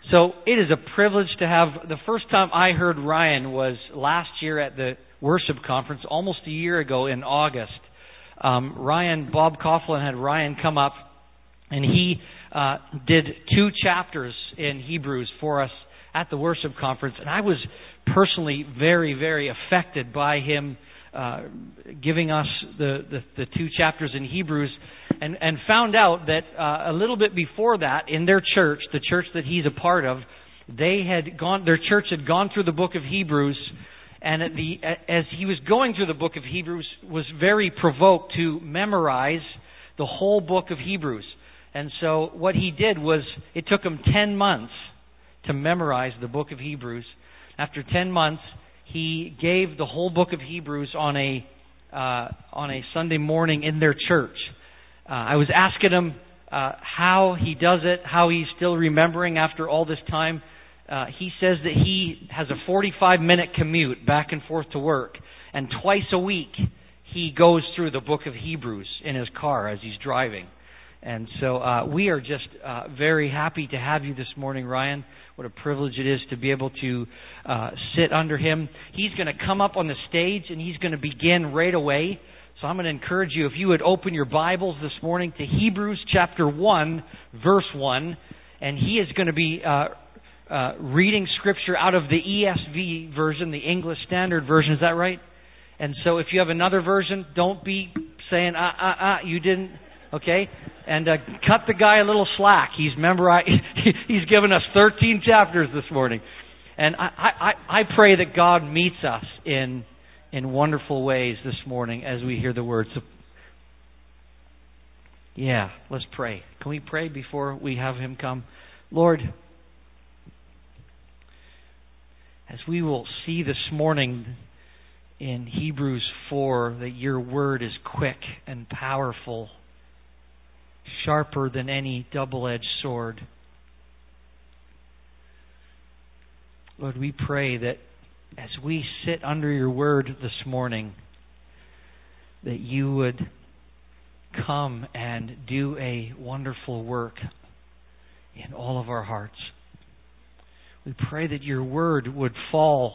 So it is a privilege to have, the first time I heard Ryan was last year at the worship conference, almost a year ago in August. Bob Coughlin had Ryan come up, and he did 2 chapters in Hebrews for us at the worship conference. And I was personally very, very affected by him giving us the 2 chapters in Hebrews, and found out that a little bit before that, in their church, the church that he's a part of, their church had gone through the book of Hebrews, and as he was going through the book of Hebrews, was very provoked to memorize the whole book of Hebrews. And so what he did was, it took him 10 months to memorize the book of Hebrews. After 10 months, he gave the whole book of Hebrews on a Sunday morning in their church. I was asking him how he does it, how he's still remembering after all this time. He says that he has a 45-minute commute back and forth to work, and twice a week he goes through the book of Hebrews in his car as he's driving. And so we are just very happy to have you this morning, Ryan. What a privilege it is to be able to sit under him. He's going to come up on the stage, and he's going to begin right away. So I'm going to encourage you, if you would open your Bibles this morning to Hebrews chapter 1, verse 1. And he is going to be reading Scripture out of the ESV version, the English Standard Version. Is that right? And so if you have another version, don't be saying, you didn't. Okay? And cut the guy a little slack. He's given us 13 chapters this morning. And I pray that God meets us in wonderful ways this morning as we hear the word. So, let's pray. Can we pray before we have him come? Lord, as we will see this morning in Hebrews 4, that your word is quick and powerful, sharper than any double-edged sword. Lord, we pray that as we sit under your word this morning, that you would come and do a wonderful work in all of our hearts. We pray that your word would fall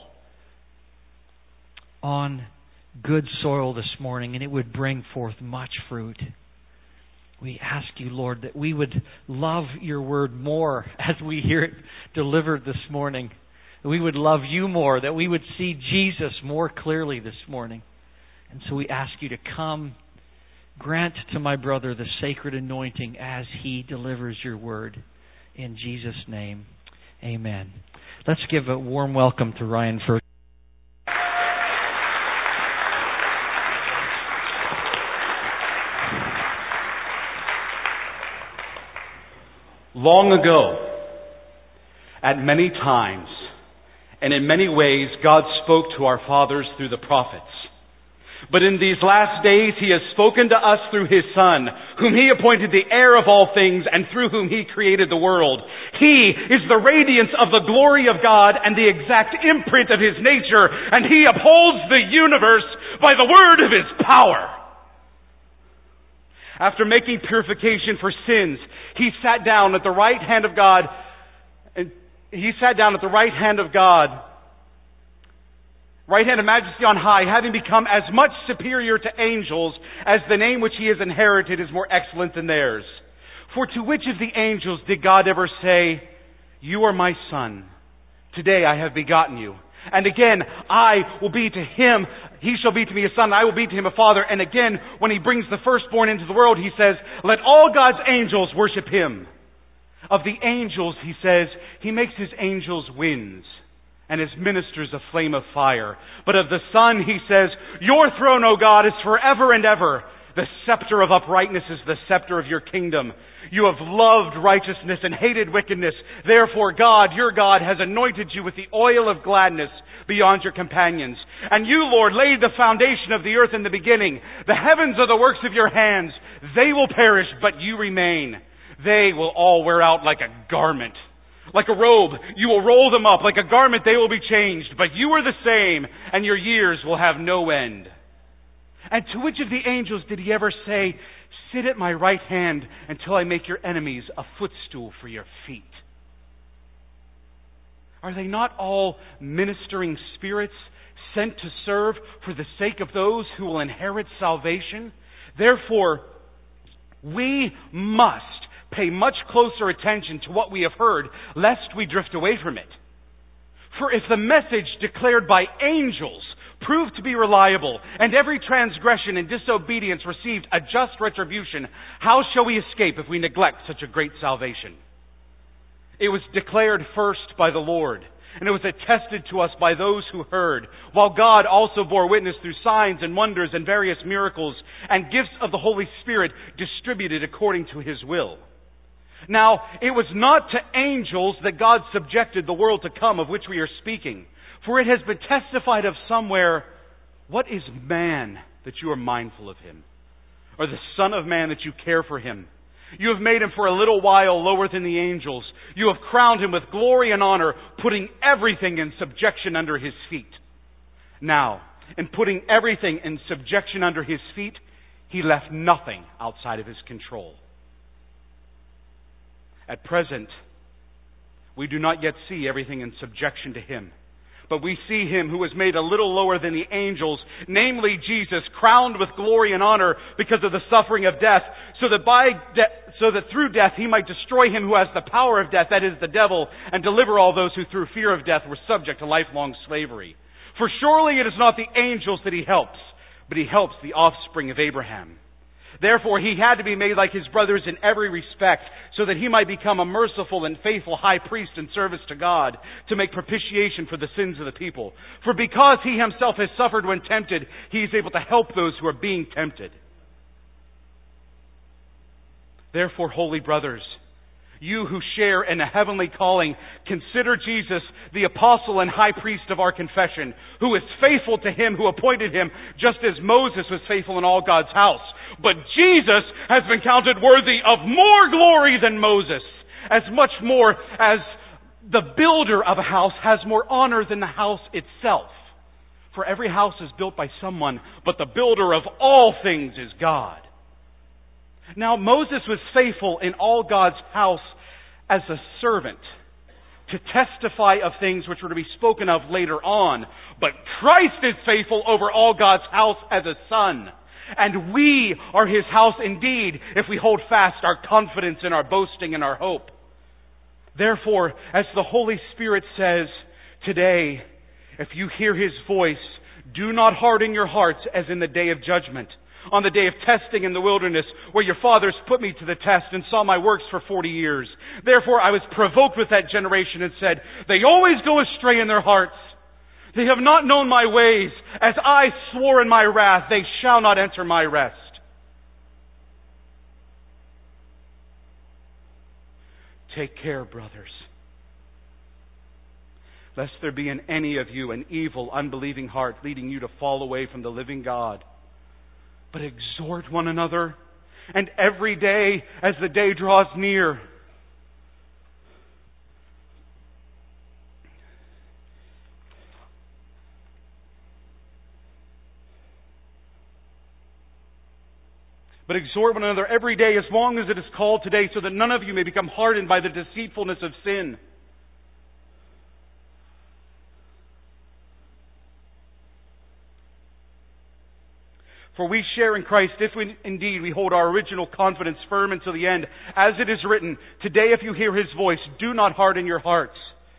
on good soil this morning, and it would bring forth much fruit. We ask you, Lord, that we would love your word more as we hear it delivered this morning. That we would love you more, that we would see Jesus more clearly this morning. And so we ask you to come, grant to my brother the sacred anointing as he delivers your word. In Jesus' name, amen. Let's give a warm welcome to Ryan first. Long ago, at many times, and in many ways, God spoke to our fathers through the prophets. But in these last days, He has spoken to us through His Son, whom He appointed the heir of all things, and through whom He created the world. He is the radiance of the glory of God and the exact imprint of His nature, and He upholds the universe by the word of His power. After making purification for sins, He sat down at the right hand of God. And He sat down at the right hand of God, right hand of majesty on high, having become as much superior to angels as the name which He has inherited is more excellent than theirs. For to which of the angels did God ever say, "You are my son, today I have begotten you"? And again, I will be to him, he shall be to me a son, and I will be to him a father. And again, when He brings the firstborn into the world, He says, "Let all God's angels worship Him." Of the angels, He says, He makes His angels winds and His ministers a flame of fire. But of the Son, He says, "Your throne, O God, is forever and ever. The scepter of uprightness is the scepter of your kingdom. You have loved righteousness and hated wickedness. Therefore God, your God, has anointed you with the oil of gladness beyond your companions. And you, Lord, laid the foundation of the earth in the beginning. The heavens are the works of your hands. They will perish, but you remain. They will all wear out like a garment. Like a robe, you will roll them up. Like a garment, they will be changed. But you are the same, and your years will have no end." And to which of the angels did He ever say, "Sit at my right hand until I make your enemies a footstool for your feet"? Are they not all ministering spirits sent to serve for the sake of those who will inherit salvation? Therefore, we must pay much closer attention to what we have heard, lest we drift away from it. For if the message declared by angels proved to be reliable, and every transgression and disobedience received a just retribution, how shall we escape if we neglect such a great salvation? It was declared first by the Lord, and it was attested to us by those who heard, while God also bore witness through signs and wonders and various miracles and gifts of the Holy Spirit distributed according to His will. Now, it was not to angels that God subjected the world to come of which we are speaking. For it has been testified of somewhere, what is man that you are mindful of him? Or the Son of Man that you care for him? You have made him for a little while lower than the angels. You have crowned him with glory and honor, putting everything in subjection under his feet. Now, in putting everything in subjection under his feet, he left nothing outside of his control. At present, we do not yet see everything in subjection to him. But we see him who was made a little lower than the angels, namely Jesus, crowned with glory and honor because of the suffering of death, so that through death he might destroy him who has the power of death, that is the devil, and deliver all those who through fear of death were subject to lifelong slavery. For surely it is not the angels that he helps, but he helps the offspring of Abraham. Therefore he had to be made like his brothers in every respect, so that he might become a merciful and faithful high priest in service to God, to make propitiation for the sins of the people. For because he himself has suffered when tempted, he is able to help those who are being tempted. Therefore, holy brothers, you who share in a heavenly calling, consider Jesus, the apostle and high priest of our confession, who is faithful to him who appointed him, just as Moses was faithful in all God's house. But Jesus has been counted worthy of more glory than Moses, as much more as the builder of a house has more honor than the house itself. For every house is built by someone, but the builder of all things is God. Now Moses was faithful in all God's house as a servant, to testify of things which were to be spoken of later on. But Christ is faithful over all God's house as a son. And we are his house indeed, if we hold fast our confidence and our boasting and our hope. Therefore, as the Holy Spirit says today, if you hear his voice, do not harden your hearts as in the day of judgment, on the day of testing in the wilderness, where your fathers put me to the test and saw my works for 40 years. Therefore I was provoked with that generation and said, they always go astray in their hearts. They have not known my ways. As I swore in my wrath, they shall not enter my rest. Take care, brothers, lest there be in any of you an evil, unbelieving heart leading you to fall away from the living God. But exhort one another, and every day as the day draws near. But exhort one another every day as long as it is called today, so that none of you may become hardened by the deceitfulness of sin. For we share in Christ if indeed we hold our original confidence firm until the end. As it is written, today if you hear his voice, do not harden your hearts.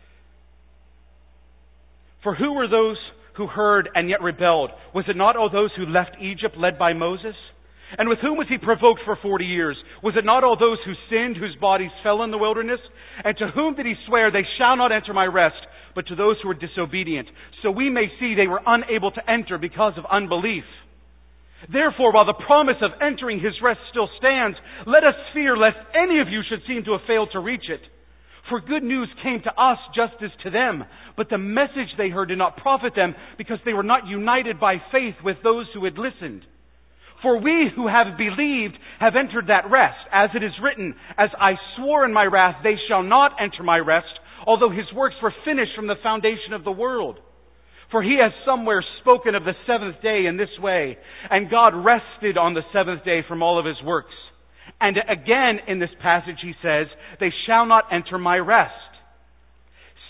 For who were those who heard and yet rebelled? Was it not all those who left Egypt led by Moses? And with whom was he provoked for 40 years? Was it not all those who sinned, whose bodies fell in the wilderness? And to whom did he swear, they shall not enter my rest, but to those who were disobedient? So we may see they were unable to enter because of unbelief. Therefore, while the promise of entering his rest still stands, let us fear lest any of you should seem to have failed to reach it. For good news came to us just as to them, but the message they heard did not profit them, because they were not united by faith with those who had listened. For we who have believed have entered that rest, as it is written, as I swore in my wrath, they shall not enter my rest, although his works were finished from the foundation of the world. For he has somewhere spoken of the seventh day in this way, and God rested on the seventh day from all of his works. And again in this passage he says, they shall not enter my rest.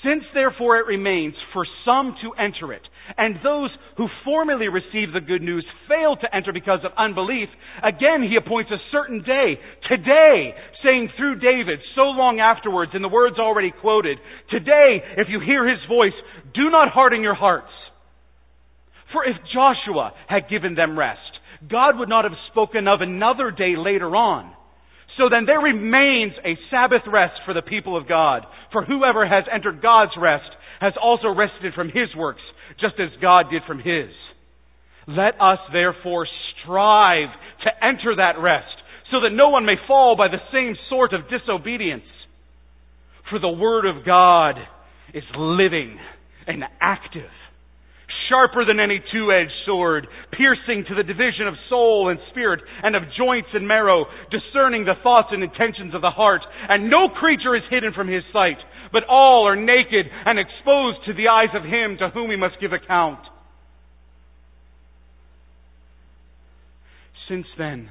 Since therefore it remains for some to enter it, and those who formerly received the good news failed to enter because of unbelief, again he appoints a certain day, today, saying through David so long afterwards in the words already quoted, today, if you hear his voice, do not harden your hearts. For if Joshua had given them rest, God would not have spoken of another day later on. So then there remains a Sabbath rest for the people of God. For whoever has entered God's rest has also rested from his works, just as God did from his. Let us therefore strive to enter that rest, so that no one may fall by the same sort of disobedience. For the word of God is living and active, sharper than any two-edged sword, piercing to the division of soul and spirit, and of joints and marrow, discerning the thoughts and intentions of the heart. And no creature is hidden from his sight, but all are naked and exposed to the eyes of him to whom we must give account. Since then,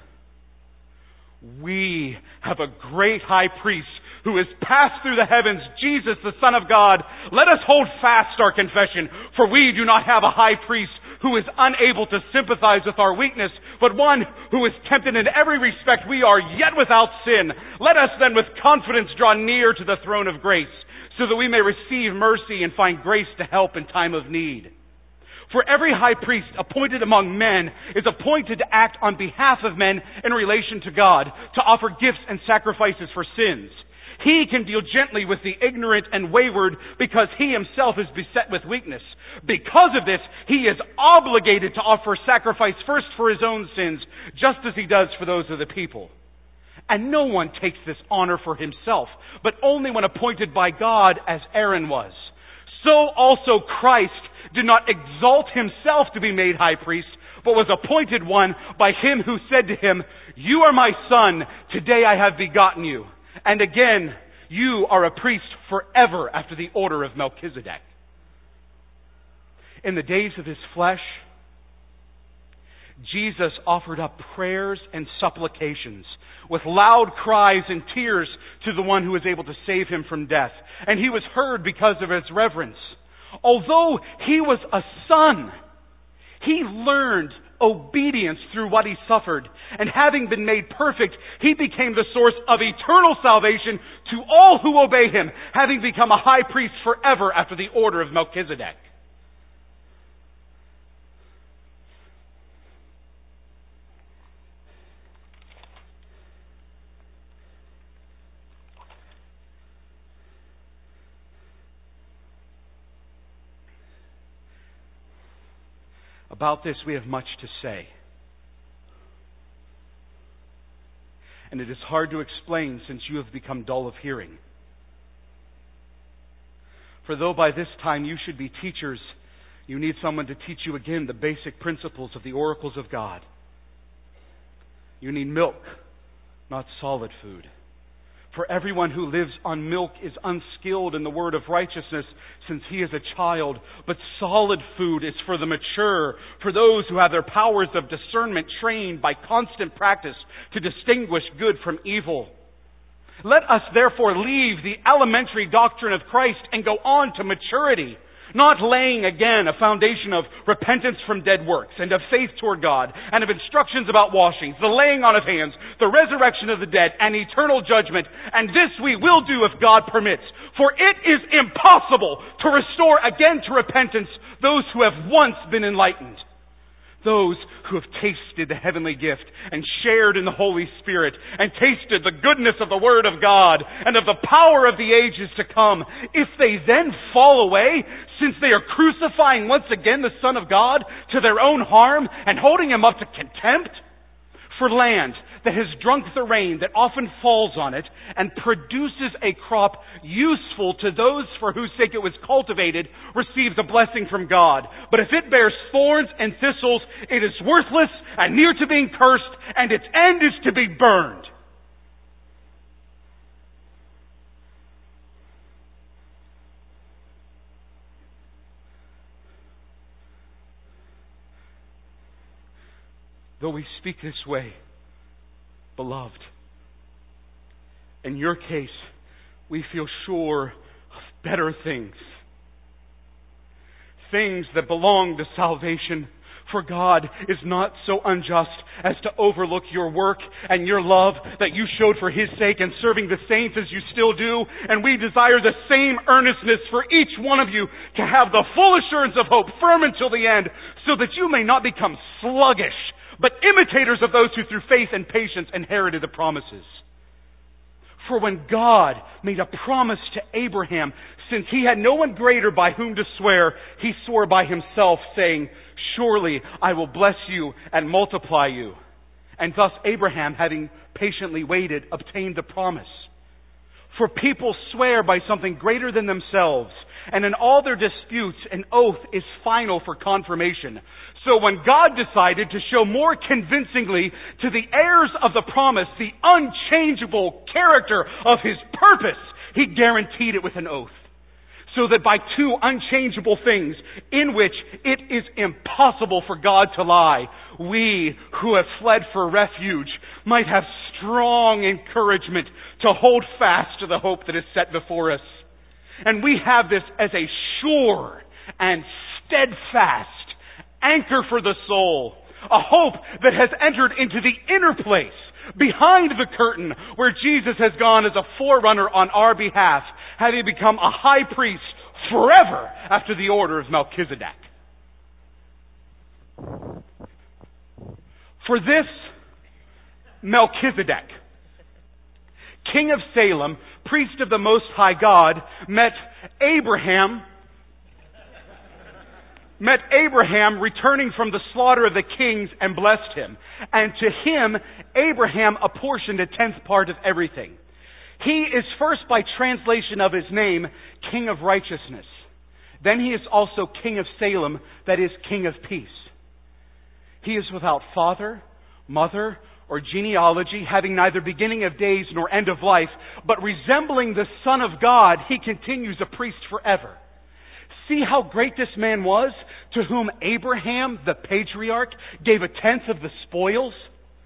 we have a great high priest who has passed through the heavens, Jesus, the Son of God. Let us hold fast our confession, for we do not have a high priest who is unable to sympathize with our weakness, but one who is tempted in every respect we are, yet without sin. Let us then with confidence draw near to the throne of grace, so that we may receive mercy and find grace to help in time of need. For every high priest appointed among men is appointed to act on behalf of men in relation to God, to offer gifts and sacrifices for sins. He can deal gently with the ignorant and wayward because he himself is beset with weakness. Because of this, he is obligated to offer sacrifice first for his own sins, just as he does for those of the people. And no one takes this honor for himself, but only when appointed by God, as Aaron was. So also Christ did not exalt himself to be made high priest, but was appointed one by him who said to him, "You are my son, today I have begotten you." And again, you are a priest forever after the order of Melchizedek. In the days of his flesh, Jesus offered up prayers and supplications with loud cries and tears to the one who was able to save him from death. And he was heard because of his reverence. Although he was a son, he learned obedience through what he suffered. And having been made perfect, he became the source of eternal salvation to all who obey him, having become a high priest forever after the order of Melchizedek. About this we have much to say. And it is hard to explain since you have become dull of hearing. For though by this time you should be teachers, you need someone to teach you again the basic principles of the oracles of God. You need milk, not solid food. For everyone who lives on milk is unskilled in the word of righteousness, since he is a child. But solid food is for the mature, for those who have their powers of discernment trained by constant practice to distinguish good from evil. Let us therefore leave the elementary doctrine of Christ and go on to maturity, not laying again a foundation of repentance from dead works and of faith toward God and of instructions about washings, the laying on of hands, the resurrection of the dead, and eternal judgment. And this we will do if God permits. For it is impossible to restore again to repentance those who have once been enlightened. Those who have tasted the heavenly gift and shared in the Holy Spirit and tasted the goodness of the Word of God and of the power of the ages to come, if they then fall away, since they are crucifying once again the Son of God to their own harm and holding Him up to contempt, for land that has drunk the rain that often falls on it and produces a crop useful to those for whose sake it was cultivated, receives a blessing from God. But if it bears thorns and thistles, it is worthless and near to being cursed, and its end is to be burned. Though we speak this way, beloved, in your case, we feel sure of better things. Things that belong to salvation. For God is not so unjust as to overlook your work and your love that you showed for His sake and serving the saints as you still do. And we desire the same earnestness for each one of you to have the full assurance of hope firm until the end, so that you may not become sluggish, but imitators of those who through faith and patience inherited the promises. For when God made a promise to Abraham, since he had no one greater by whom to swear, he swore by himself, saying, "Surely I will bless you and multiply you." And thus Abraham, having patiently waited, obtained the promise. For people swear by something greater than themselves, and in all their disputes an oath is final for confirmation. So when God decided to show more convincingly to the heirs of the promise the unchangeable character of His purpose, He guaranteed it with an oath. So that by two unchangeable things, in which it is impossible for God to lie, we who have fled for refuge might have strong encouragement to hold fast to the hope that is set before us. And we have this as a sure and steadfast anchor for the soul, a hope that has entered into the inner place, behind the curtain, where Jesus has gone as a forerunner on our behalf, having become a high priest forever after the order of Melchizedek. For this Melchizedek, king of Salem, priest of the Most High God, met Abraham returning from the slaughter of the kings and blessed him. And to him, Abraham apportioned a 10th part of everything. He is first, by translation of his name, King of Righteousness. Then he is also King of Salem, that is, King of Peace. He is without father, mother, or genealogy, having neither beginning of days nor end of life, but resembling the Son of God, he continues a priest forever. See how great this man was, to whom Abraham, the patriarch, gave a 10th of the spoils?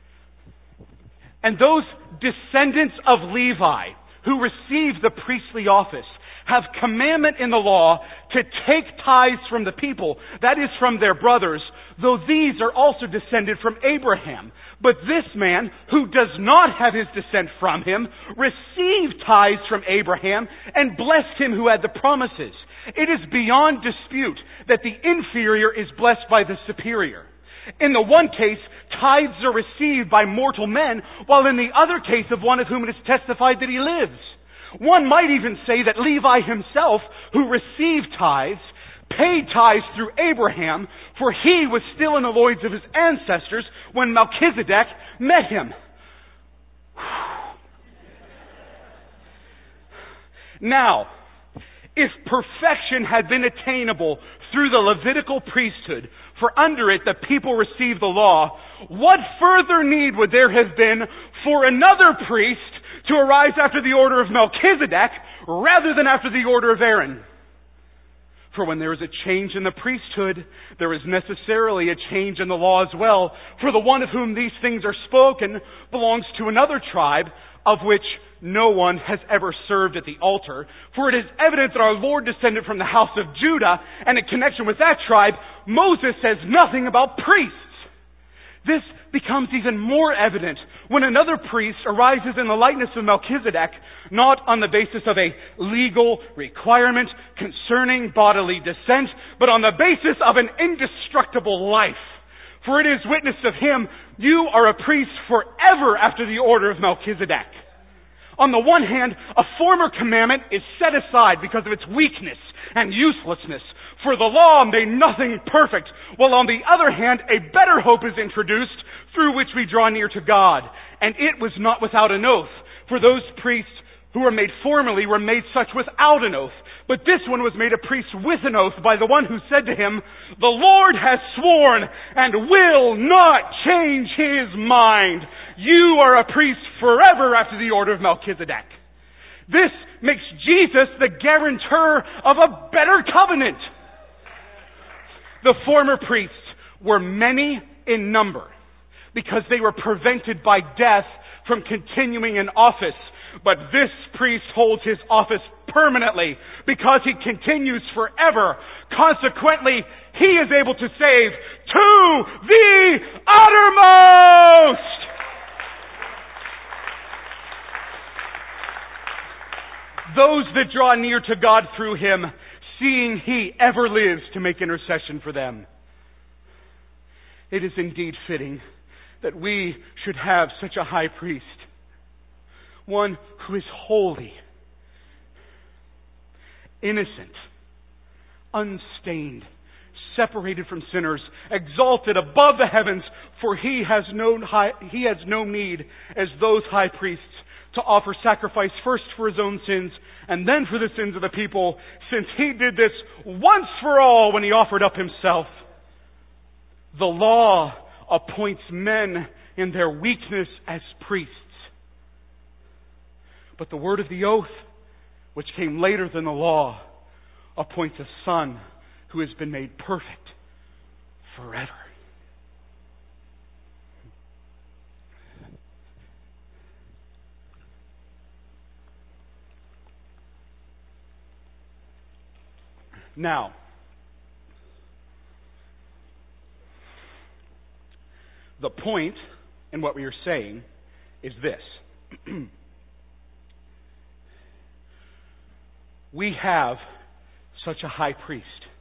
And those descendants of Levi, who received the priestly office, have commandment in the law to take tithes from the people, that is, from their brothers, though these are also descended from Abraham. But this man, who does not have his descent from him, received tithes from Abraham and blessed him who had the promises. It is beyond dispute that the inferior is blessed by the superior. In the one case, tithes are received by mortal men, while in the other case of one of whom it is testified that he lives. One might even say that Levi himself, who received tithes, paid tithes through Abraham, for he was still in the loins of his ancestors when Melchizedek met him. Now, if perfection had been attainable through the Levitical priesthood, for under it the people received the law, what further need would there have been for another priest to arise after the order of Melchizedek rather than after the order of Aaron? For when there is a change in the priesthood, there is necessarily a change in the law as well. For the one of whom these things are spoken belongs to another tribe, of which no one has ever served at the altar. For it is evident that our Lord descended from the house of Judah, and in connection with that tribe, Moses says nothing about priests. This becomes even more evident when another priest arises in the likeness of Melchizedek, not on the basis of a legal requirement concerning bodily descent, but on the basis of an indestructible life. For it is witnessed of him, you are a priest forever after the order of Melchizedek. On the one hand, a former commandment is set aside because of its weakness and uselessness, for the law made nothing perfect, while on the other hand, a better hope is introduced through which we draw near to God. And it was not without an oath, for those priests who were made formerly were made such without an oath. But this one was made a priest with an oath by the one who said to him, "The Lord has sworn and will not change his mind. You are a priest forever after the order of Melchizedek." This makes Jesus the guarantor of a better covenant. The former priests were many in number because they were prevented by death from continuing in office, But this priest holds his office permanently because he continues forever. Consequently, he is able to save to the uttermost. Those that draw near to God through him, seeing he ever lives to make intercession for them. It is indeed fitting that we should have such a high priest, one who is holy, innocent, unstained, separated from sinners, exalted above the heavens, for he has no need, as those high priests, to offer sacrifice first for his own sins and then for the sins of the people, since he did this once for all when he offered up himself. The law appoints men in their weakness as priests. But the word of the oath, which came later than the law, appoints a son who has been made perfect forever. Now, the point in what we are saying is this. We have such a high priest,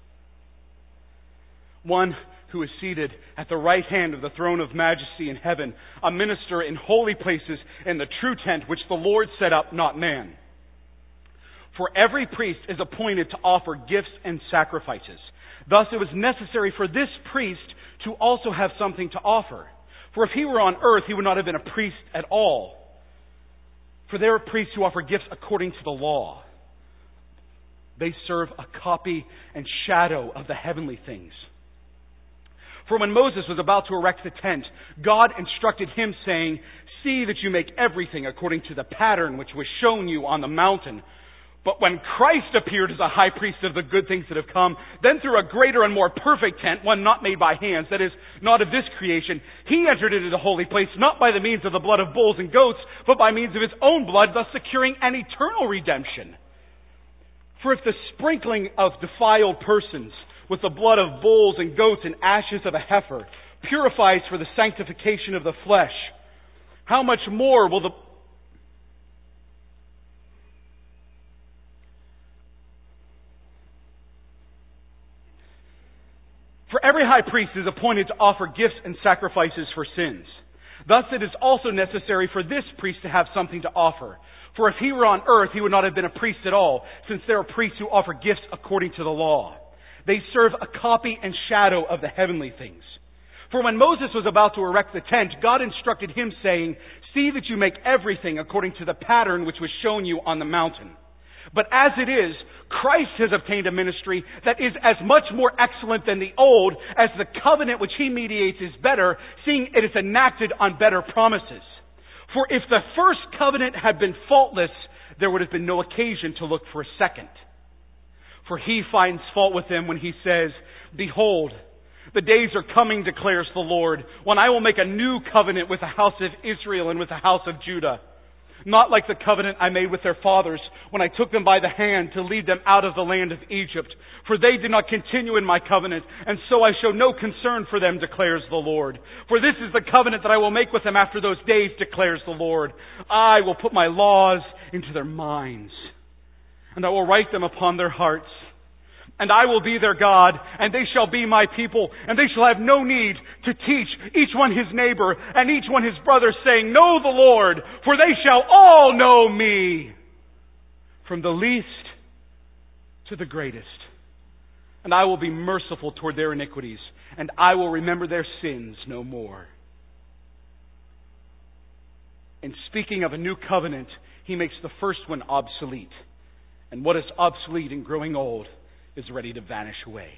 one who is seated at the right hand of the throne of majesty in heaven, a minister in holy places in the true tent which the Lord set up, not man. For every priest is appointed to offer gifts and sacrifices. Thus it was necessary for this priest to also have something to offer. For if he were on earth, he would not have been a priest at all. For there are priests who offer gifts according to the law. They serve a copy and shadow of the heavenly things. For when Moses was about to erect the tent, God instructed him, saying, "See that you make everything according to the pattern which was shown you on the mountain." But when Christ appeared as a high priest of the good things that have come, then through a greater and more perfect tent, one not made by hands, that is, not of this creation, he entered into the holy place, not by the means of the blood of bulls and goats, but by means of his own blood, thus securing an eternal redemption. For if the sprinkling of defiled persons with the blood of bulls and goats and ashes of a heifer purifies for the sanctification of the flesh, how much more will For every high priest is appointed to offer gifts and sacrifices for sins. Thus it is also necessary for this priest to have something to offer. For if he were on earth, he would not have been a priest at all, since there are priests who offer gifts according to the law. They serve a copy and shadow of the heavenly things. For when Moses was about to erect the tent, God instructed him, saying, "See that you make everything according to the pattern which was shown you on the mountain." But as it is, Christ has obtained a ministry that is as much more excellent than the old, as the covenant which he mediates is better, seeing it is enacted on better promises. For if the first covenant had been faultless, there would have been no occasion to look for a second. For he finds fault with them when he says, "Behold, the days are coming, declares the Lord, when I will make a new covenant with the house of Israel and with the house of Judah. Not like the covenant I made with their fathers when I took them by the hand to lead them out of the land of Egypt. For they did not continue in my covenant, and so I show no concern for them, declares the Lord. For this is the covenant that I will make with them after those days, declares the Lord. I will put my laws into their minds, and I will write them upon their hearts. And I will be their God, and they shall be my people, and they shall have no need to teach each one his neighbor and each one his brother, saying, Know the Lord, for they shall all know me, from the least to the greatest. And I will be merciful toward their iniquities, and I will remember their sins no more." In speaking of a new covenant, he makes the first one obsolete. And what is obsolete and growing old is ready to vanish away.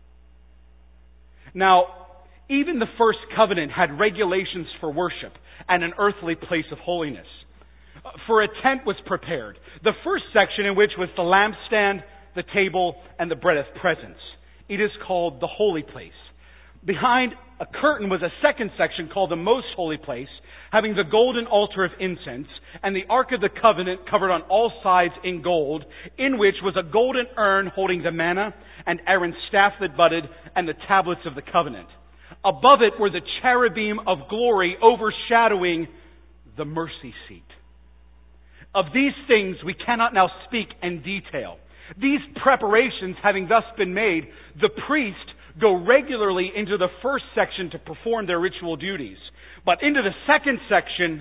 Now, even the first covenant had regulations for worship and an earthly place of holiness. For a tent was prepared, the first section in which was the lampstand, the table, and the bread of presence. It is called the holy place. Behind a curtain was a second section called the most holy place. having the golden altar of incense, and the Ark of the Covenant covered on all sides in gold, in which was a golden urn holding the manna, and Aaron's staff that budded, and the tablets of the covenant. Above it were the cherubim of glory overshadowing the mercy seat. Of these things we cannot now speak in detail. These preparations having thus been made, the priests go regularly into the first section to perform their ritual duties. But into the second section,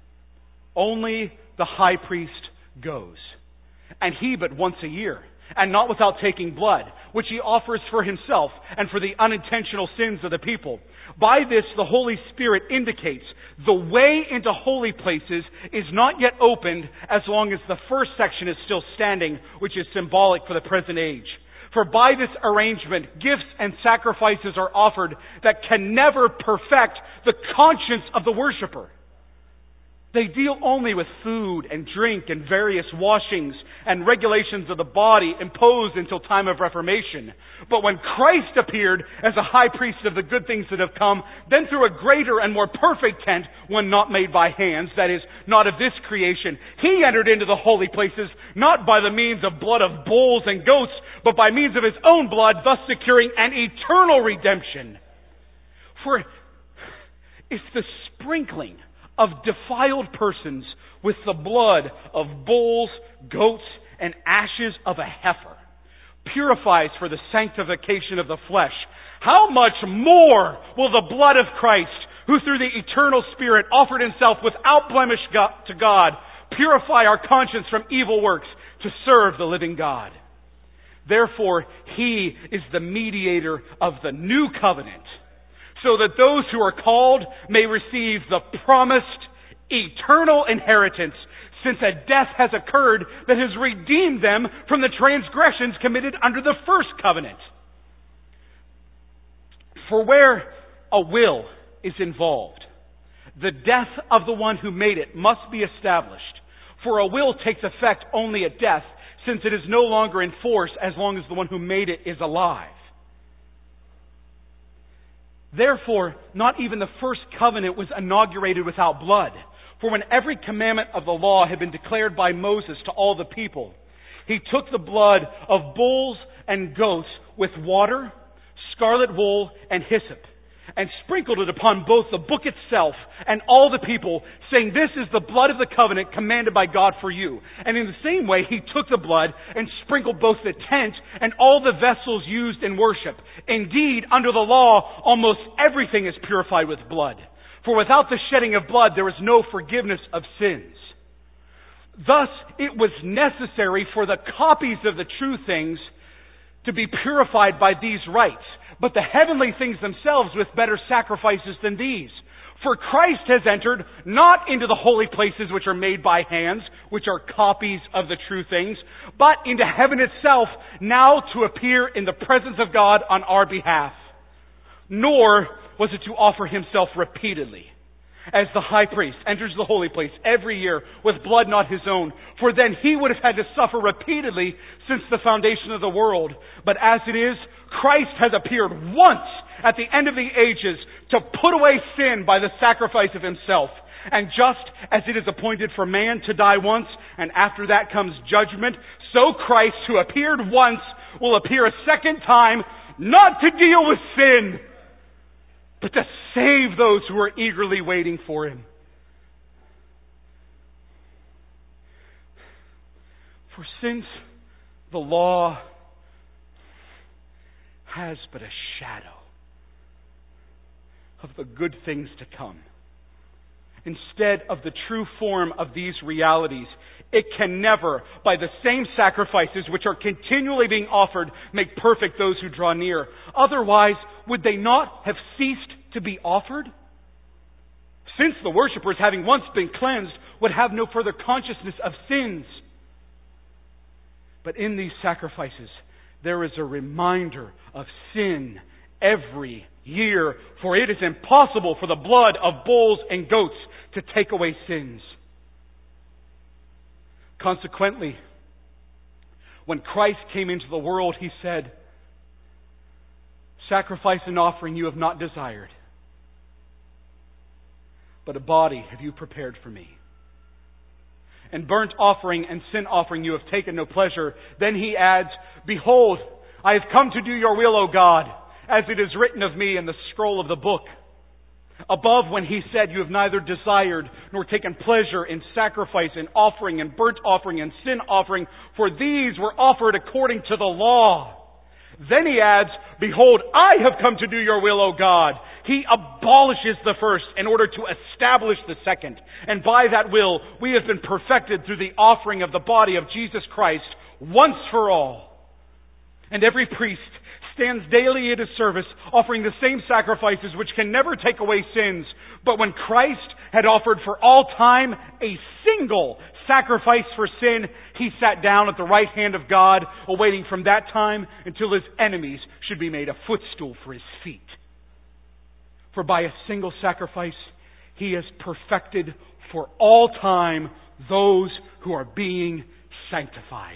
only the high priest goes. And he but once a year, and not without taking blood, which he offers for himself and for the unintentional sins of the people. By this, the Holy Spirit indicates the way into holy places is not yet opened as long as the first section is still standing, which is symbolic for the present age. For by this arrangement, gifts and sacrifices are offered that can never perfect the conscience of the worshiper. They deal only with food and drink and various washings and regulations of the body imposed until time of Reformation. But when Christ appeared as a high priest of the good things that have come, then through a greater and more perfect tent, one not made by hands, that is, not of this creation, he entered into the holy places, not by the means of blood of bulls and goats, but by means of his own blood, thus securing an eternal redemption. For it's the sprinkling of defiled persons with the blood of bulls, goats, and ashes of a heifer purifies for the sanctification of the flesh. How much more will the blood of Christ, who through the eternal Spirit offered himself without blemish to God, purify our conscience from evil works to serve the living God? Therefore, he is the mediator of the new covenant, so that those who are called may receive the promised eternal inheritance, since a death has occurred that has redeemed them from the transgressions committed under the first covenant. For where a will is involved, the death of the one who made it must be established. For a will takes effect only at death, since it is no longer in force as long as the one who made it is alive. Therefore, not even the first covenant was inaugurated without blood. For when every commandment of the law had been declared by Moses to all the people, he took the blood of bulls and goats with water, scarlet wool, and hyssop, and sprinkled it upon both the book itself and all the people, saying, "This is the blood of the covenant commanded by God for you." And in the same way, he took the blood and sprinkled both the tent and all the vessels used in worship. Indeed, under the law, almost everything is purified with blood. For without the shedding of blood, there is no forgiveness of sins. Thus, it was necessary for the copies of the true things to be purified by these rites, but the heavenly things themselves with better sacrifices than these. For Christ has entered not into the holy places which are made by hands, which are copies of the true things, but into heaven itself, now to appear in the presence of God on our behalf. Nor was it to offer himself repeatedly, as the high priest enters the holy place every year with blood not his own, for then he would have had to suffer repeatedly since the foundation of the world. But as it is, Christ has appeared once at the end of the ages to put away sin by the sacrifice of himself. And just as it is appointed for man to die once, and after that comes judgment, so Christ, who appeared once, will appear a second time, not to deal with sin, but to save those who are eagerly waiting for him. For since the law has but a shadow of the good things to come, instead of the true form of these realities, it can never, by the same sacrifices which are continually being offered, make perfect those who draw near. Otherwise, would they not have ceased to be offered? Since the worshippers, having once been cleansed, would have no further consciousness of sins. But in these sacrifices, there is a reminder of sin every year, for it is impossible for the blood of bulls and goats to take away sins. Consequently, when Christ came into the world, he said, "Sacrifice and offering you have not desired, but a body have you prepared for me. And burnt offering and sin offering you have taken no pleasure. Then he adds, behold, I have come to do your will, O God, as it is written of me in the scroll of the book. Above, when he said, you have neither desired nor taken pleasure in sacrifice and offering and burnt offering and sin offering, for these were offered according to the law. Then he adds, behold, I have come to do your will, O God. He abolishes the first in order to establish the second. And by that will, we have been perfected through the offering of the body of Jesus Christ once for all. And every priest stands daily at his service, offering the same sacrifices which can never take away sins. But when Christ had offered for all time a single sacrifice for sin, he sat down at the right hand of God, awaiting from that time until his enemies should be made a footstool for his feet. For by a single sacrifice, he has perfected for all time those who are being sanctified.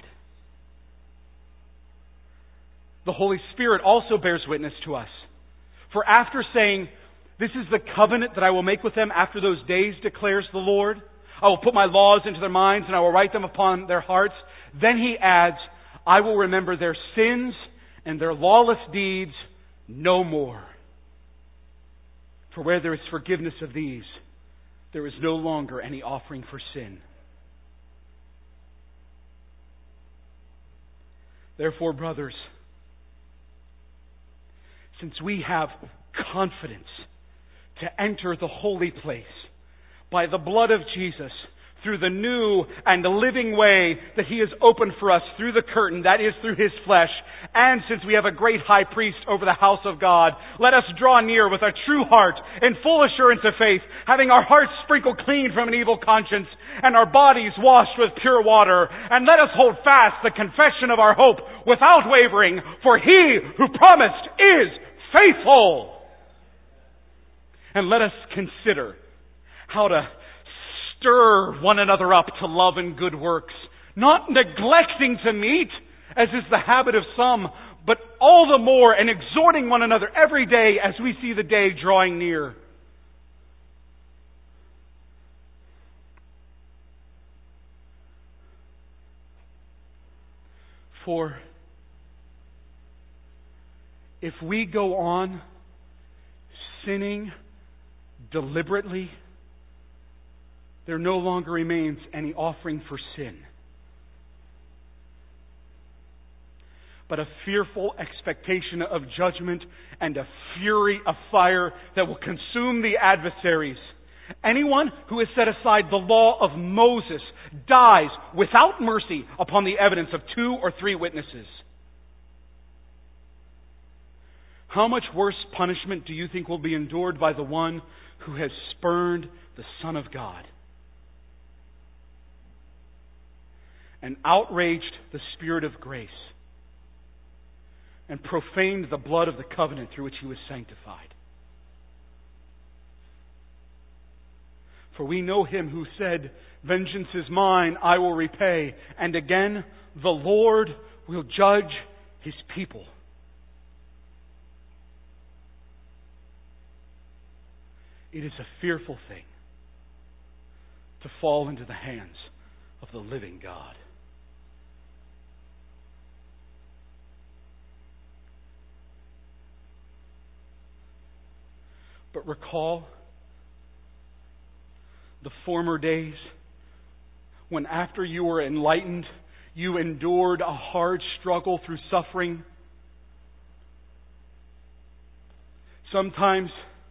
The Holy Spirit also bears witness to us. For after saying, this is the covenant that I will make with them after those days, declares the Lord. I will put my laws into their minds and I will write them upon their hearts. Then he adds, I will remember their sins and their lawless deeds no more. For where there is forgiveness of these, there is no longer any offering for sin. Therefore, brothers, since we have confidence to enter the holy place by the blood of Jesus, through the new and living way that he has opened for us through the curtain, that is through his flesh, and since we have a great high priest over the house of God, let us draw near with a true heart in full assurance of faith, having our hearts sprinkled clean from an evil conscience and our bodies washed with pure water. And let us hold fast the confession of our hope without wavering, for he who promised is faithful. And let us consider how to stir one another up to love and good works, not neglecting to meet, as is the habit of some, but all the more and exhorting one another every day as we see the day drawing near. For if we go on sinning deliberately, there no longer remains any offering for sin, but a fearful expectation of judgment and a fury of fire that will consume the adversaries. Anyone who has set aside the law of Moses dies without mercy upon the evidence of 2 or 3 witnesses. How much worse punishment do you think will be endured by the one who has spurned the Son of God and outraged the Spirit of grace and profaned the blood of the covenant through which he was sanctified? For we know him who said, vengeance is mine, I will repay. And again, the Lord will judge his people. It is a fearful thing to fall into the hands of the living God. But recall the former days when, after you were enlightened, you endured a hard struggle through suffering. Sometimes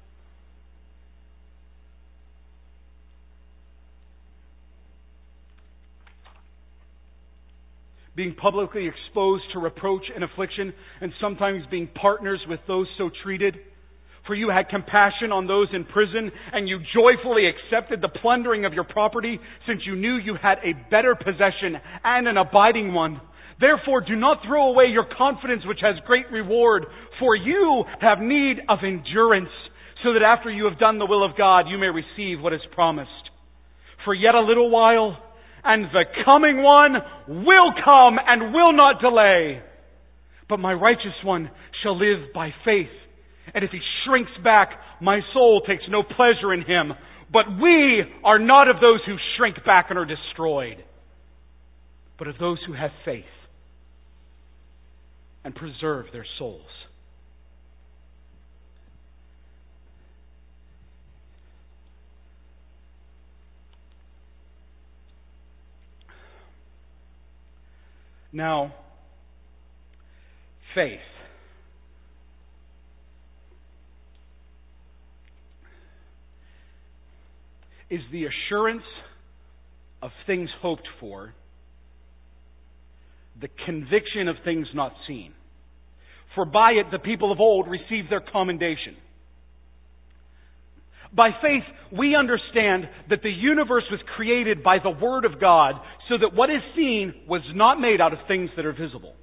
being publicly exposed to reproach and affliction, and sometimes being partners with those so treated. For you had compassion on those in prison, and you joyfully accepted the plundering of your property, since you knew you had a better possession and an abiding one. Therefore, do not throw away your confidence, which has great reward, for you have need of endurance, so that after you have done the will of God, you may receive what is promised. For yet a little while, and the coming one will come and will not delay. But my righteous one shall live by faith. And if he shrinks back, my soul takes no pleasure in him. But we are not of those who shrink back and are destroyed, but of those who have faith and preserve their souls. Now, faith is the assurance of things hoped for, the conviction of things not seen. For by it the people of old received their commendation. By faith, we understand that the universe was created by the Word of God, so that what is seen was not made out of things that are visible.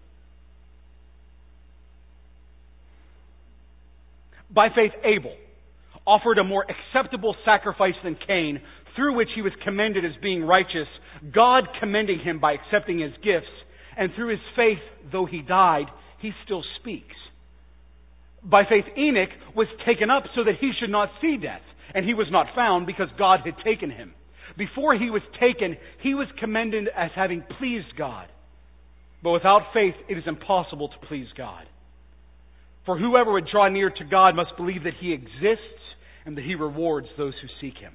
By faith, Abel offered a more acceptable sacrifice than Cain, through which he was commended as being righteous, God commending him by accepting his gifts, and through his faith, though he died, he still speaks. By faith, Enoch was taken up so that he should not see death, and he was not found because God had taken him. Before he was taken, he was commended as having pleased God. But without faith, it is impossible to please God. For whoever would draw near to God must believe that he exists and that he rewards those who seek him.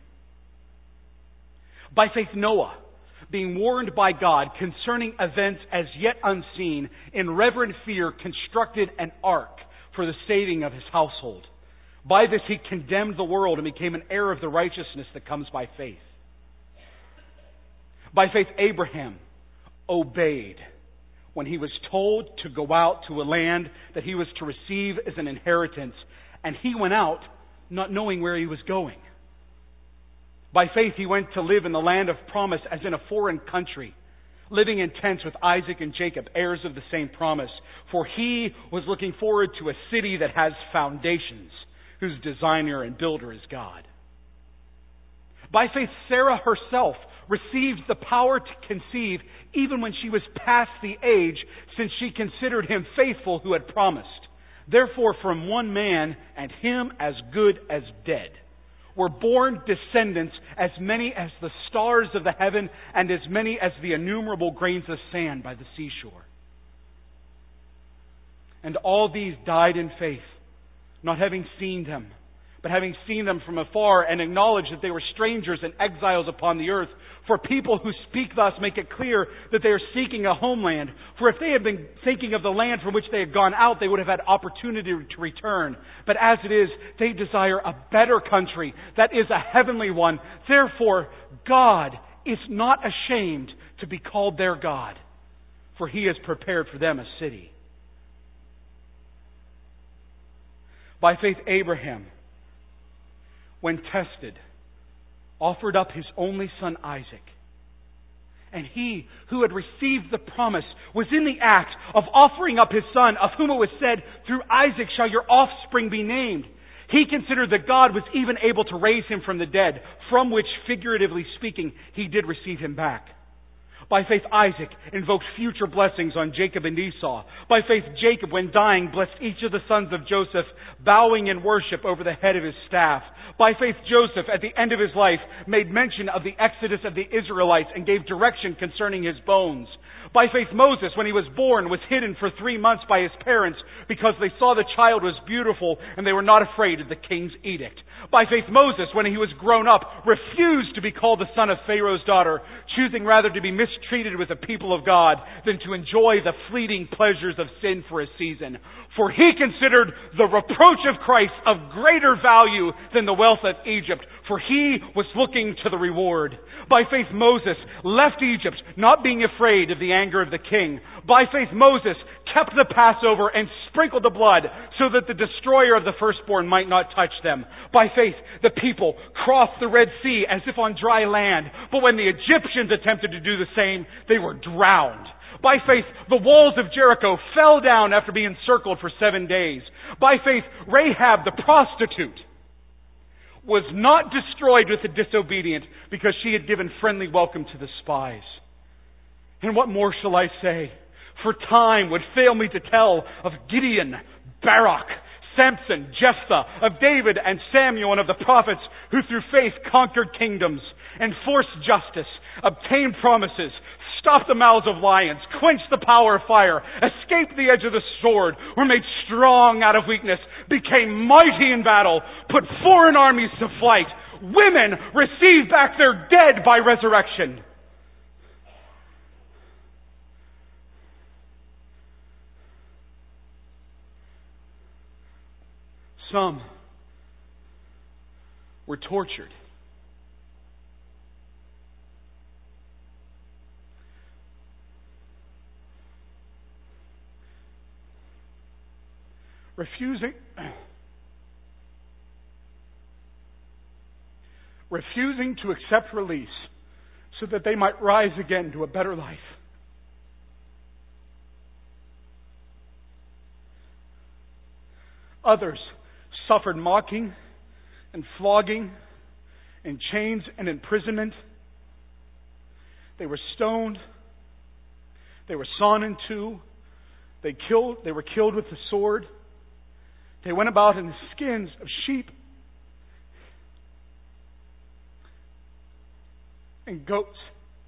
By faith, Noah, being warned by God concerning events as yet unseen, in reverent fear constructed an ark for the saving of his household. By this he condemned the world and became an heir of the righteousness that comes by faith. By faith, Abraham obeyed when he was told to go out to a land that he was to receive as an inheritance, and he went out not knowing where he was going. By faith, he went to live in the land of promise as in a foreign country, living in tents with Isaac and Jacob, heirs of the same promise. For he was looking forward to a city that has foundations, whose designer and builder is God. By faith, Sarah herself received the power to conceive even when she was past the age, since she considered him faithful who had promised. Therefore, from one man, and him as good as dead, were born descendants as many as the stars of the heaven and as many as the innumerable grains of sand by the seashore. And all these died in faith, not having seen them, but having seen them from afar, and acknowledged that they were strangers and exiles upon the earth. For people who speak thus make it clear that they are seeking a homeland. For if they had been thinking of the land from which they had gone out, they would have had opportunity to return. But as it is, they desire a better country, that is a heavenly one. Therefore, God is not ashamed to be called their God, for he has prepared for them a city. By faith, Abraham, when tested, offered up his only son Isaac. And he who had received the promise was in the act of offering up his son, of whom it was said, "Through Isaac shall your offspring be named." He considered that God was even able to raise him from the dead, from which, figuratively speaking, he did receive him back. By faith, Isaac invoked future blessings on Jacob and Esau. By faith, Jacob, when dying, blessed each of the sons of Joseph, bowing in worship over the head of his staff. By faith, Joseph, at the end of his life, made mention of the exodus of the Israelites and gave direction concerning his bones. By faith, Moses, when he was born, was hidden for 3 months by his parents because they saw the child was beautiful and they were not afraid of the king's edict. By faith, Moses, when he was grown up, refused to be called the son of Pharaoh's daughter, choosing rather to be mistreated with the people of God than to enjoy the fleeting pleasures of sin for a season. For he considered the reproach of Christ of greater value than the wealth of Egypt, for he was looking to the reward. By faith, Moses left Egypt, not being afraid of the anger of the king. By faith, Moses kept the Passover and sprinkled the blood so that the destroyer of the firstborn might not touch them. By faith, the people crossed the Red Sea as if on dry land, but when the Egyptians attempted to do the same, they were drowned. By faith, the walls of Jericho fell down after being encircled for 7 days. By faith, Rahab the prostitute was not destroyed with the disobedient because she had given friendly welcome to the spies. And what more shall I say? For time would fail me to tell of Gideon, Barak, Samson, Jephthah, of David and Samuel, and of the prophets who through faith conquered kingdoms, enforced justice, obtained promises, stopped the mouths of lions, quenched the power of fire, escaped the edge of the sword, were made strong out of weakness, became mighty in battle, put foreign armies to flight. Women received back their dead by resurrection. Some were tortured. Refusing to accept release so that they might rise again to a better life. Others suffered mocking and flogging and chains and imprisonment. They were stoned. They were sawn in two. They were killed with the sword. They went about in the skins of sheep and goats.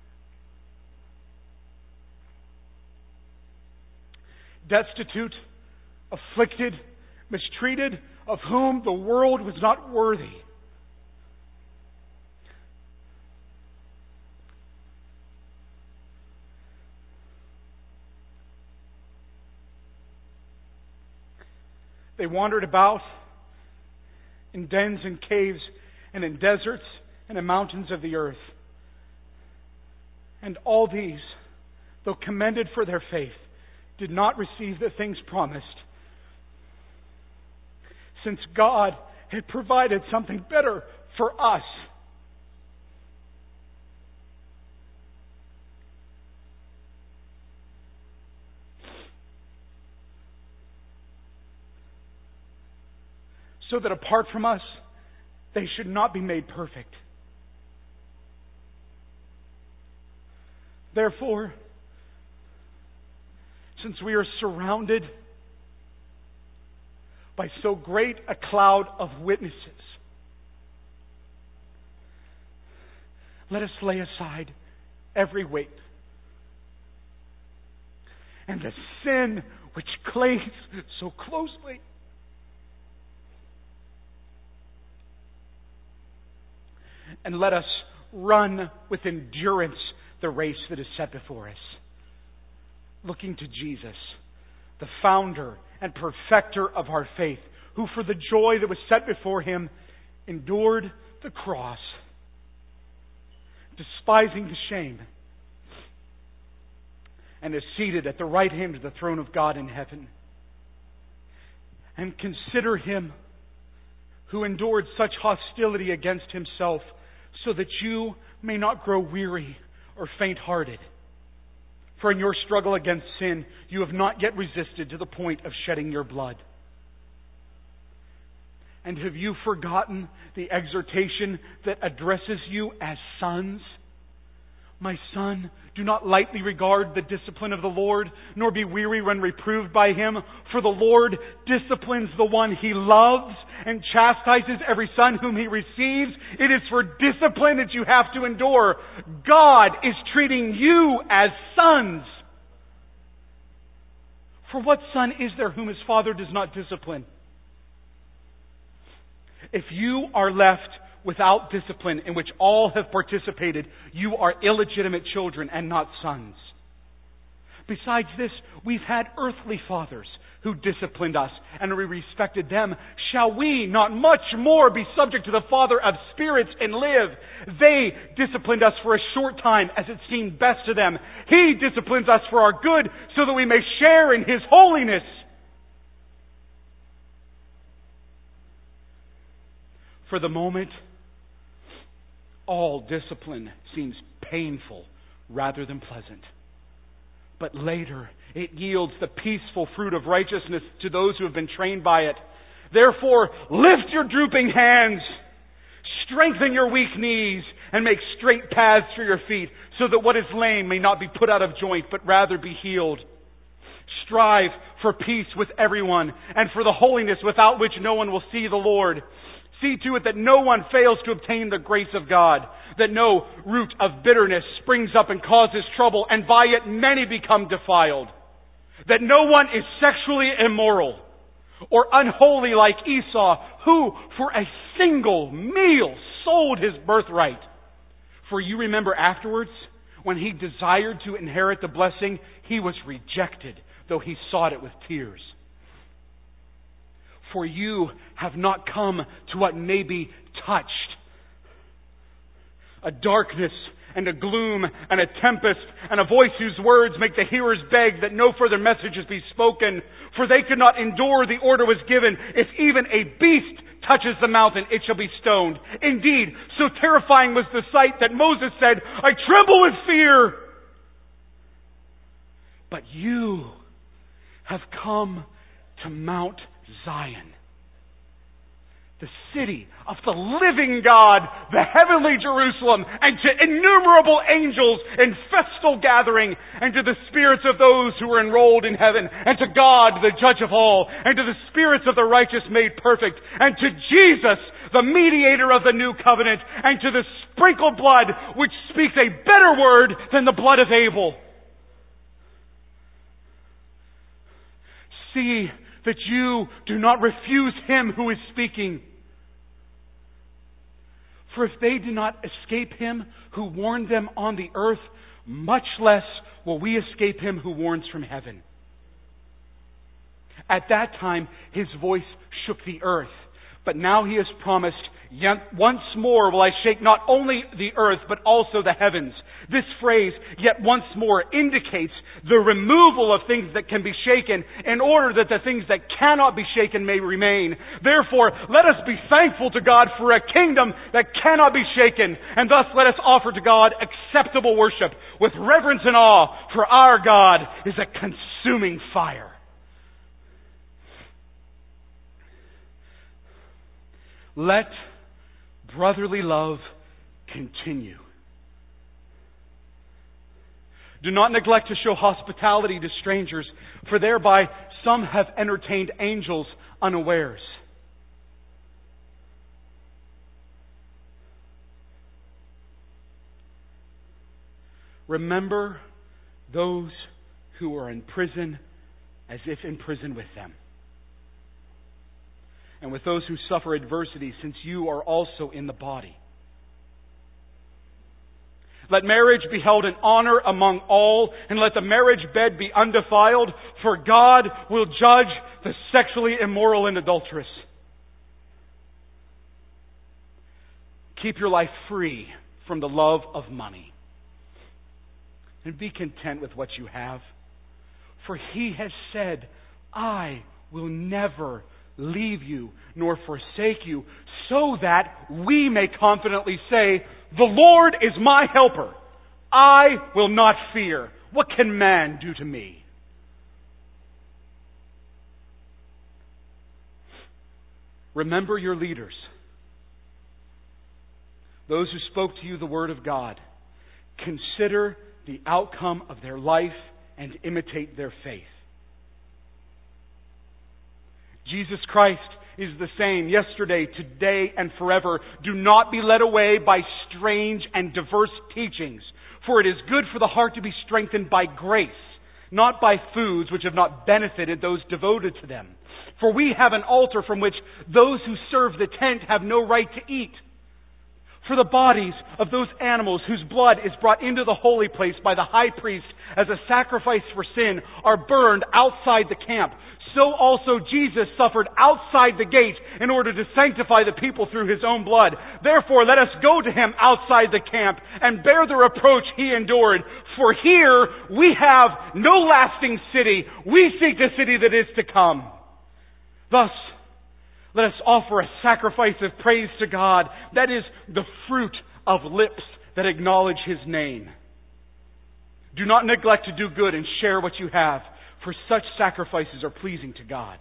Destitute, afflicted, mistreated, of whom the world was not worthy. They wandered about in dens and caves and in deserts and in mountains of the earth. And all these, though commended for their faith, did not receive the things promised, since God had provided something better for us. So that apart from us, they should not be made perfect. Therefore, since we are surrounded by so great a cloud of witnesses, let us lay aside every weight and the sin which clings so closely, and let us run with endurance the race that is set before us, looking to Jesus, the founder and perfecter of our faith, who for the joy that was set before him endured the cross, despising the shame, and is seated at the right hand of the throne of God in heaven. And consider him who endured such hostility against himself, so that you may not grow weary or faint-hearted. For in your struggle against sin, you have not yet resisted to the point of shedding your blood. And have you forgotten the exhortation that addresses you as sons? My son, do not lightly regard the discipline of the Lord, nor be weary when reproved by him. For the Lord disciplines the one he loves and chastises every son whom he receives. It is for discipline that you have to endure. God is treating you as sons. For what son is there whom his father does not discipline? If you are left without discipline in which all have participated, you are illegitimate children and not sons. Besides this, we've had earthly fathers who disciplined us, and we respected them. Shall we not much more be subject to the Father of spirits and live? They disciplined us for a short time as it seemed best to them. He disciplines us for our good so that we may share in His holiness. For the moment, all discipline seems painful rather than pleasant. But later, it yields the peaceful fruit of righteousness to those who have been trained by it. Therefore, lift your drooping hands, strengthen your weak knees, and make straight paths for your feet, so that what is lame may not be put out of joint, but rather be healed. Strive for peace with everyone and for the holiness without which no one will see the Lord. See to it that no one fails to obtain the grace of God, that no root of bitterness springs up and causes trouble, and by it many become defiled. That no one is sexually immoral or unholy like Esau, who for a single meal sold his birthright. For you remember afterwards, when he desired to inherit the blessing, he was rejected, though he sought it with tears. For you have not come to what may be touched, a darkness and a gloom and a tempest and a voice whose words make the hearers beg that no further messages be spoken. For they could not endure the order was given, if even a beast touches the mountain, it shall be stoned. Indeed, so terrifying was the sight that Moses said, I tremble with fear. But you have come to Mount Zion, the city of the living God, the heavenly Jerusalem, and to innumerable angels in festal gathering, and to the spirits of those who are enrolled in heaven, and to God, the judge of all, and to the spirits of the righteous made perfect, and to Jesus, the mediator of the new covenant, and to the sprinkled blood, which speaks a better word than the blood of Abel. See that you do not refuse him who is speaking. For if they do not escape him who warned them on the earth, much less will we escape him who warns from heaven. At that time his voice shook the earth, but now he has promised, yet once more will I shake not only the earth, but also the heavens. This phrase, yet once more, indicates the removal of things that can be shaken in order that the things that cannot be shaken may remain. Therefore, let us be thankful to God for a kingdom that cannot be shaken, and thus let us offer to God acceptable worship with reverence and awe, for our God is a consuming fire. Let brotherly love continue. Do not neglect to show hospitality to strangers, for thereby some have entertained angels unawares. Remember those who are in prison as if in prison with them, and with those who suffer adversity, since you are also in the body. Let marriage be held in honor among all, and let the marriage bed be undefiled, for God will judge the sexually immoral and adulterous. Keep your life free from the love of money, and be content with what you have. For he has said, I will never leave you nor forsake you, so that we may confidently say, the Lord is my helper. I will not fear. What can man do to me? Remember your leaders, those who spoke to you the word of God. Consider the outcome of their life and imitate their faith. Jesus Christ is the same yesterday, today, and forever. Do not be led away by strange and diverse teachings, for it is good for the heart to be strengthened by grace, not by foods which have not benefited those devoted to them. For we have an altar from which those who serve the tent have no right to eat. For the bodies of those animals whose blood is brought into the holy place by the high priest as a sacrifice for sin are burned outside the camp. So also Jesus suffered outside the gate in order to sanctify the people through his own blood. Therefore, let us go to him outside the camp and bear the reproach he endured. For here we have no lasting city. We seek the city that is to come. Thus, let us offer a sacrifice of praise to God, that is the fruit of lips that acknowledge his name. Do not neglect to do good and share what you have, for such sacrifices are pleasing to God.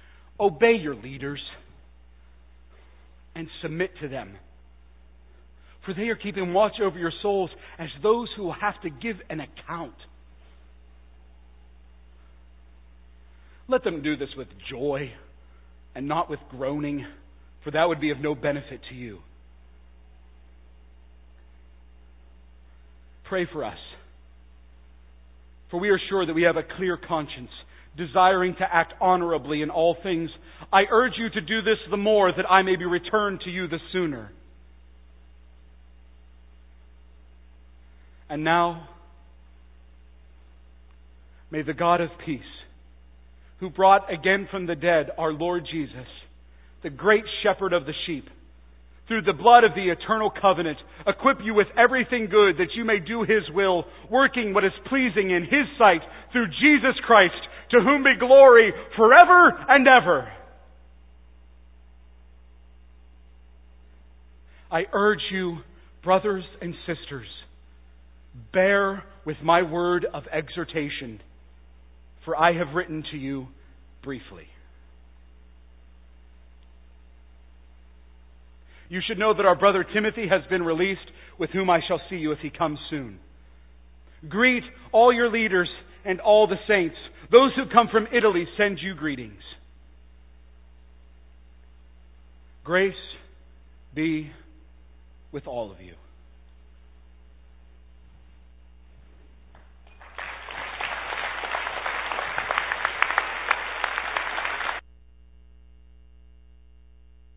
Obey your leaders and submit to them, for they are keeping watch over your souls as those who will have to give an account. Let them do this with joy and not with groaning, for that would be of no benefit to you. Pray for us, for we are sure that we have a clear conscience, desiring to act honorably in all things. I urge you to do this the more, that I may be returned to you the sooner. And now, may the God of peace, who brought again from the dead our Lord Jesus, the great shepherd of the sheep, through the blood of the eternal covenant, equip you with everything good that you may do His will, working what is pleasing in His sight through Jesus Christ, to whom be glory forever and ever. I urge you, brothers and sisters, bear with my word of exhortation, for I have written to you briefly. You should know that our brother Timothy has been released, with whom I shall see you if he comes soon. Greet all your leaders and all the saints. Those who come from Italy send you greetings. Grace be with all of you.